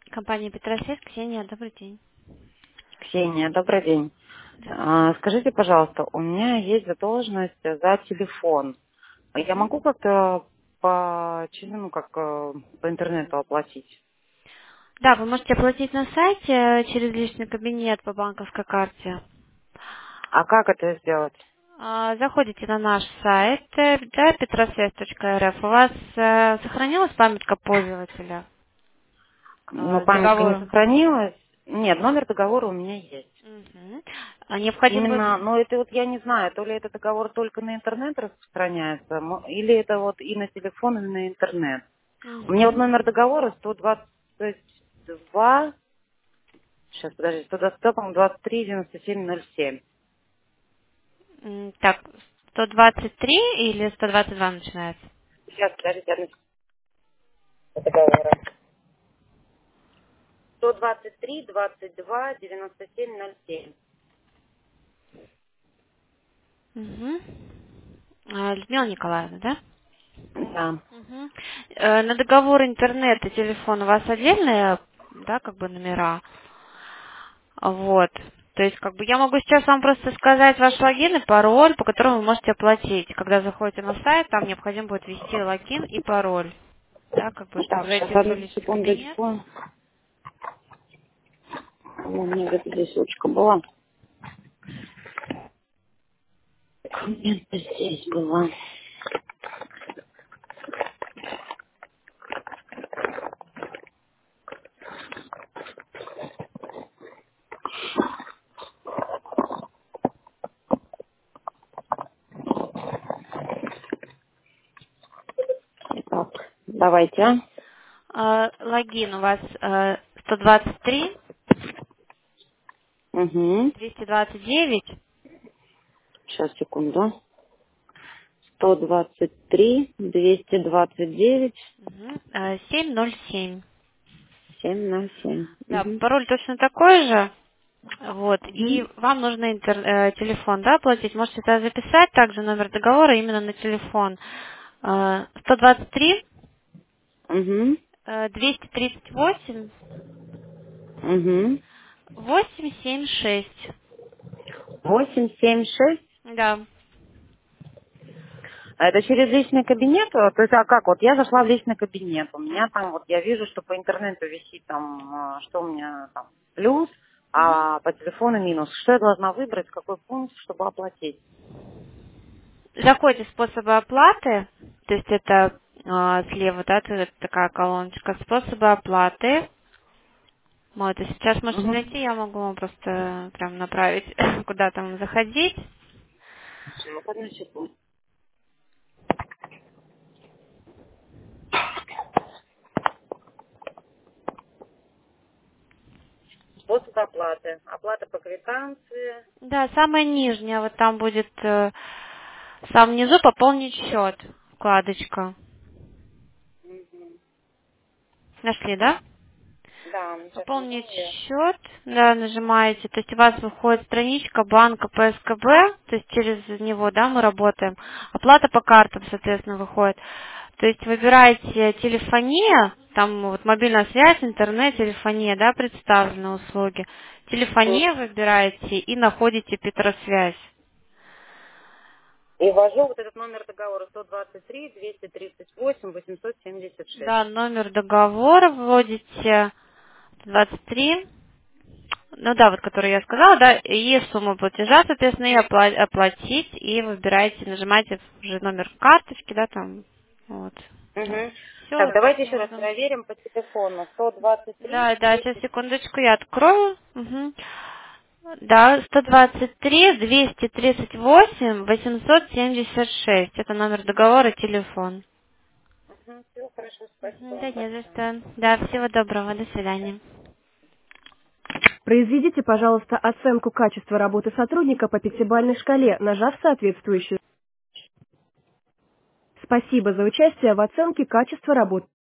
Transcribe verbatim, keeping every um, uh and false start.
Компания Петросвет, Ксения, добрый день. Ксения, добрый день. Здравствуйте. А, Скажите, пожалуйста, у меня есть задолженность за телефон. Я Мгм. могу как-то по, через- ну, как э, по интернету оплатить? Да, вы можете оплатить на сайте э, через личный кабинет по банковской карте. А как это сделать? А, Заходите на наш сайт э, да, петросвет точка эр эф. У вас э, сохранилась памятка пользователя Ну, э, с памятка не договором? сохранилась. Нет, номер договора у меня есть. Мгм. А необходимо будет... Именно, но это вот я не знаю, то ли этот договор только на интернет распространяется, мо- или это вот и на телефон, и на интернет. У меня вот Мгм. номер договора сто двадцать два. Сейчас, подожди, сто двадцать два, по-моему, двадцать три девяносто семь ноль семь. М, Так, сто двадцать три или сто двадцать два начинается? Сейчас, подождите, одну секунду договора. сто двадцать три, двадцать два, девяносто семь ноль семь. Угу. Людмила Николаевна, да? Да. Мгм. Э, На договор интернет и телефон у вас отдельные, да, как бы номера. Вот. То есть, как бы я могу сейчас вам просто сказать ваш логин и пароль, по которому вы можете оплатить. Когда заходите на сайт, там необходимо будет ввести логин и пароль, да, как бы, чтобы Так, сейчас зайти в свой одну личный кабинет. секундочку. У меня где-то здесь ручка была. Где-то здесь была. Так, давайте, а? А, логин у вас э, сто двадцать три, Угу. двести двадцать девять, Сейчас, секунду. сто двадцать три, двести двадцать девять, мгм, э, семь ноль семь. семь ноль семь. Да, Угу. пароль точно такой же. Вот, и Угу. вам нужно интер- э, телефон, да, оплатить. Можете это записать, также номер договора именно на телефон. Э, сто двадцать три, Угу. э, двести тридцать восемь, Угу. восемь семь шесть. восемь семь шесть. Да. А это через личный кабинет? э, То есть, а как? Вот я зашла в личный кабинет. У меня там, вот я вижу, что по интернету висит там, а, что у меня там, плюс, Мгм. а по телефону минус. Что я должна выбрать, какой пункт, чтобы оплатить? Заходите в способы оплаты, то есть это э, слева, да, тут такая колоночка, способы оплаты. Вот, и сейчас можете Угу. зайти, я могу вам просто прям направить, куда там заходить. Ну, одну секунду. Способ оплаты. Оплата по квитанции. Да, самая нижняя, вот там будет э, в самом низу пополнить счет, вкладочка. Нашли, да? Да, сейчас Пополнить нажимаю. счет, да, нажимаете, то есть у вас выходит страничка банка П С К Б, то есть через него, да, мы работаем. Оплата по картам, соответственно, выходит. То есть выбираете телефония, там вот мобильная связь, интернет, телефония, да, представлены услуги. Телефония выбираете и находите Петросвязь. И ввожу вот этот номер договора сто двадцать три, двести тридцать восемь, восемьсот семьдесят шесть. Да, номер договора вводите двадцать три. Ну да, вот который я сказала, да, и сумму платежа, соответственно, и опла- оплатить, и выбираете, нажимаете уже номер карточки, да, там, вот. Угу. Так, Все, давайте таким еще раз образом. проверим по телефону. сто двадцать три, Да, да, сейчас двести. секундочку, я открою. Мгм. Да, сто двадцать три, двести тридцать восемь, восемьсот семьдесят шесть. Это номер договора, телефон. Угу, все хорошо, спасибо Мгм, да вам не за большое. что. Да, всего доброго, до свидания. Произведите, пожалуйста, оценку качества работы сотрудника по пятибалльной шкале, нажав соответствующую. Спасибо за участие в оценке качества работы.